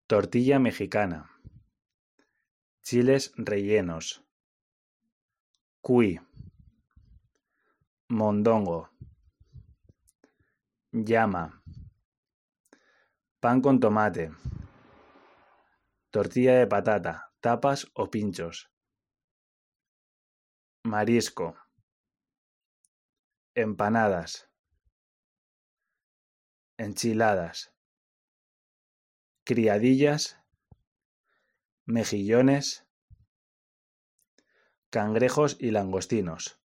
tortilla mexicana, chiles rellenos, cuy, mondongo, llama, pan con tomate, tortilla de patata, tapas o pinchos, marisco, empanadas, enchiladas, criadillas, mejillones, cangrejos y langostinos.